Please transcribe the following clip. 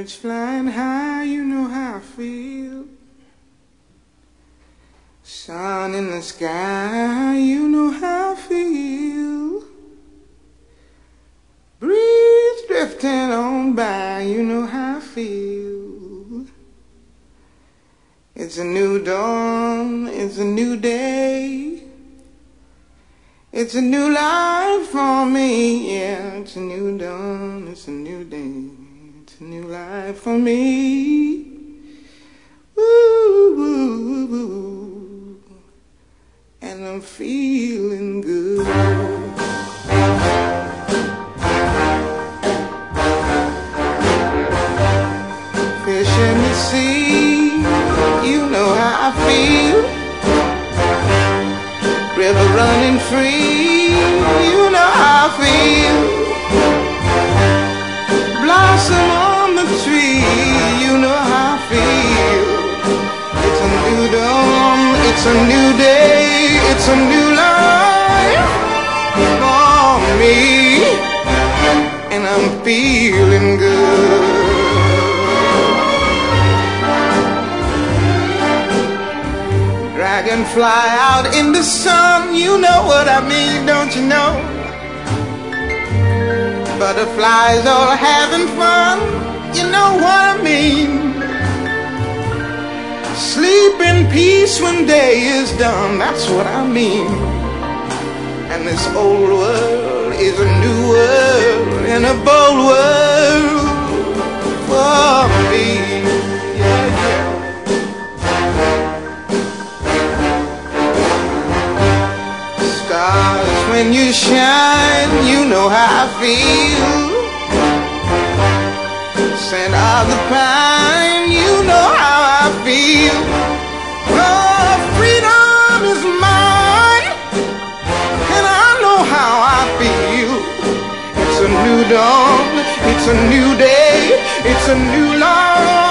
Birds flying high, you know how I feel. Sun in the sky, you know how I feel. Breeze drifting on by, you know how I feel. It's a new dawn, it's a new day. It's a new life for me, yeah. It's a new dawn, it's a new day. It's a new life for me. Woo, woo, woo. And I'm feeling good. Fish in the sea, you know how I feel. River running free, you know how I feel. Blossom on the tree, you know how I feel. It's a new dawn, it's a new day, it's a new life for me, and I'm feeling good. Dragonfly out in the sun, you know what I mean, don't you know? Butterflies all having fun, you know what I mean. Sleep in peace when day is done, that's what I mean. And this old world is a new world, and a bold world for me. Yeah, yeah. Stars, when you shine, you know how I feel. Scent of the pine, you know how I feel. Oh, freedom is mine, and I know how I feel. It's a new dawn, it's a new day, it's a new life.